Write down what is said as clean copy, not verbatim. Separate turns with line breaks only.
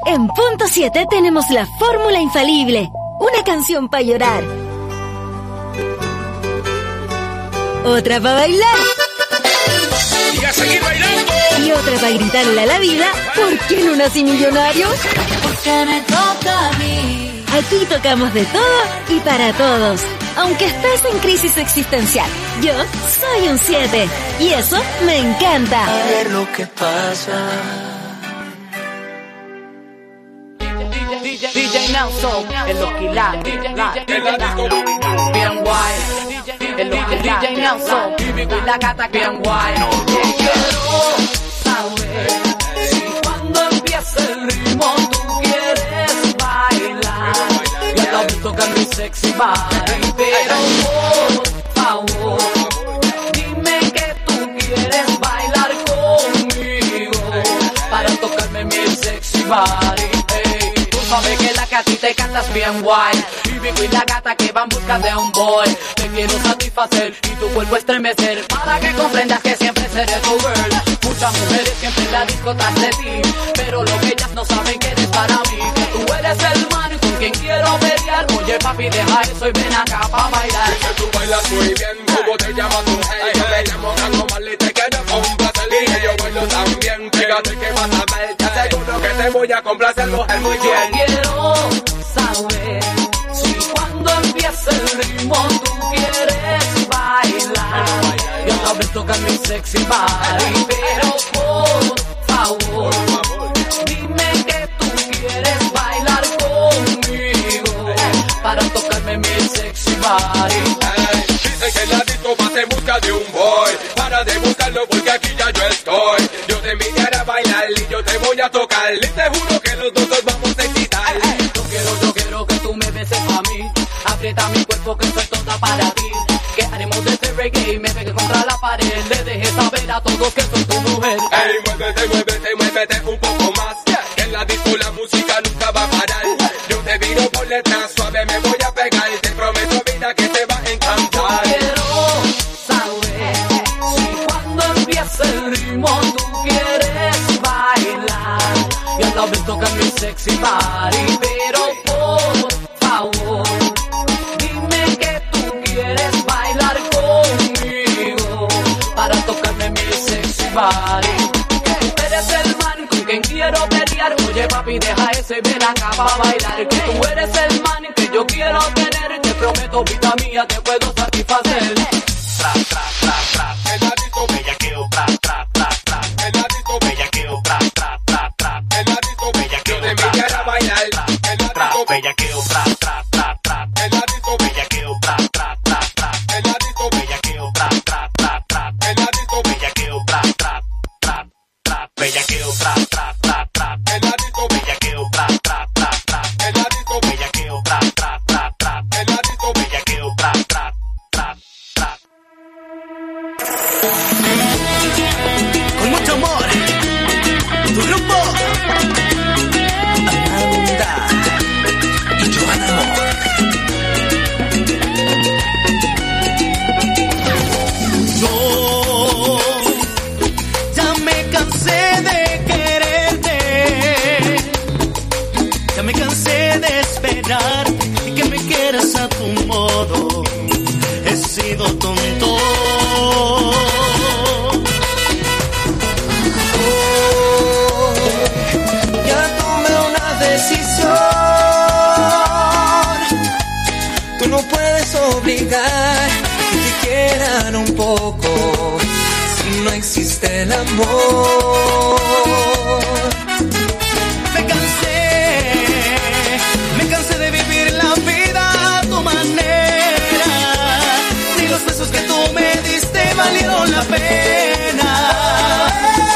En Punto 7 tenemos la fórmula infalible. Una canción para llorar. Otra para bailar.
Y a seguir bailando.
Y otra para gritarle a la vida, ¿por qué no nací millonario?
Porque me toca a mí.
Aquí tocamos de todo y para todos. Aunque estés en crisis existencial, yo soy un 7. Y eso me encanta.
A ver lo que pasa.
DJ Nelson, el Loquila, bien guay. El DJ Nelson, y la gata bien guay. Quiero saber si cuando empieza el ritmo tú quieres bailar. Yo la visto con mi sexy body, pero por favor, dime que tú quieres bailar conmigo para tocarme mi sexy body. Sabes que la que a ti te cantas bien guay. Y Vico y la gata que van busca de un boy. Te quiero satisfacer y tu cuerpo estremecer, para que comprendas que siempre seré tu girl. Muchas mujeres siempre en la disco tras de ti, pero lo que ellas no saben que eres para mí. Que tú eres el man con quien quiero pelear. Oye papi, deja eso y ven acá pa' bailar.
Que tú bailas muy bien, ¿cómo te llamas tu hey? Yo me llamo Carlos Marley, te quiero complacer. Y yo bailo también, fíjate que vas a ver. Te aseguro que te voy a complacer, mujer, muy bien.
Quiero saber si cuando empieza el ritmo tú quieres bailar. Yo tal vez tocar mi sexy body, pero por favor, dime que tú quieres bailar conmigo para tocarme mi sexy body.
Dicen que la disco va en busca de un boy. Para de buscarlo porque aquí ya yo estoy. Yo te invitaré a bailar y yo te voy a tocar. Y te juro que los dos nos vamos a excitar.
Yo quiero que tú me beses a mí. Aprieta mi cuerpo que soy toda para ti. Que haremos de este reggae y me pegue contra la pared. Le dejes saber a todos que soy tu mujer.
Ey, muévete, muévete, muévete un poco más. Que en la disco la música nunca va a parar. Yo te viro por detrás, suave me voy a pegar. Te prometo vida que te va a encantar.
Quiero saber si cuando empieza el ritmo tú quieres bailar. Yo la vez tocar mi sexy body, pero por favor, dime que tú quieres bailar conmigo para tocarme mi sexy body. Que tú eres el man con quien quiero pelear. Oye papi, deja eso y ven acá pa' bailar. Que tú eres el man que yo quiero tener. Te prometo, vida mía, te puedo satisfacer.
Tra, tra, tra, tra. En la disco bellaqueo, tra, tra, tra, tra. En la disco bellaqueo, tra, tra, tra, tra. En la disco bellaqueo, yo te invitaré a bailar. En la disco bellaqueo, tra, tra, tra, tra. En la disco bellaqueo, tra, tra, tra, tra. En la disco bellaqueo, tra, tra, tra, tra. En la disco bellaqueo, tra, tra, tra, tra. Bellaqueo, tra, tra, tra, tra. En la disco bellaqueo, tra, tra, tra, tra. En la disco bellaqueo, tra, tra, tra, tra. En la disco bellaqueo, tra, tra, tra, tra.
Con mucho amor, tu grupo Amanda y Joana Amor. Yo ya me cansé de quererte, ya me cansé de esperar y que me quieras a tu modo. He sido tonto. Tú no puedes obligar que te quieran un poco si no existe el amor.